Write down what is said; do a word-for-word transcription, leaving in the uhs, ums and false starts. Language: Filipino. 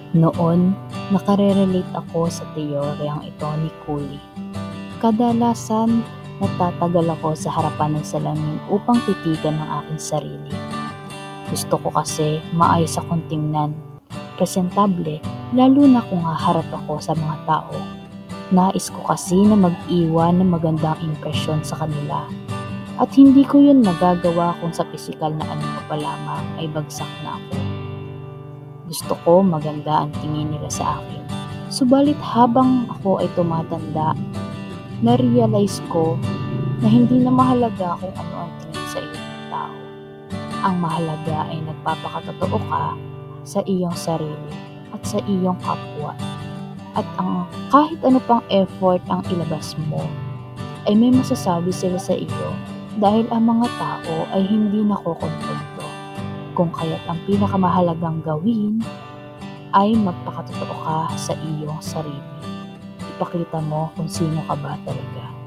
Noon, nakare-relate ako sa teoryang ito ni Cooley. Kadalasan, natatagal ako sa harapan ng salamin upang titigan ang aking sarili. Gusto ko kasi maayos akong tingnan, presentable, lalo na kung haharap ako sa mga tao. Nais ko kasi na mag-iwan ng magandang impresyon sa kanila. At hindi ko yun nagagawa kung sa pisikal na anyo pa lamang ay bagsak na ako. Gusto ko maganda ang tingin nila sa akin. Subalit habang ako ay tumatanda, na-realize ko na hindi na mahalaga kung ano ang tingin sa iyo ng tao. Ang mahalaga ay nagpapakatotoo ka sa iyong sarili at sa iyong kapwa. At ang kahit ano pang effort ang ilabas mo, ay may masasabi sila sa iyo dahil ang mga tao ay hindi nakokontento. Kung kaya't ang pinakamahalagang gawin ay magpakatotoo ka sa iyong sarili. Ipakita mo kung sino ka ba talaga.